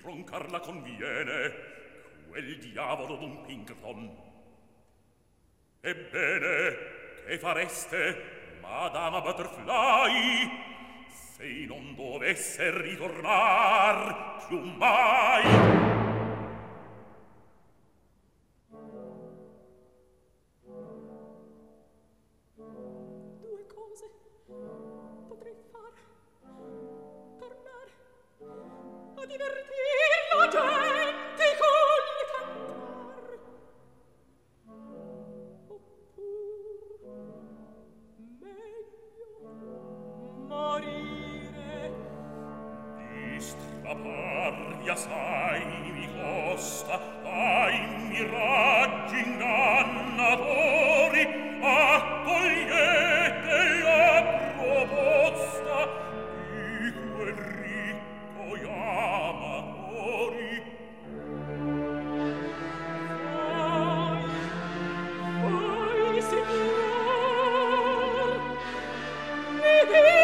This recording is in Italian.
Troncarla conviene quel diavolo d'un Pinkerton. Ebbene, che fareste, Madama Butterfly, se non dovesse ritornar più mai? A divertir la gente col cantar, oppur meglio morire. Di strapparvi assai mi costa ai miraggi ingannatori, accogliete la proposta di quel ricco Amatori. Vai, signor, e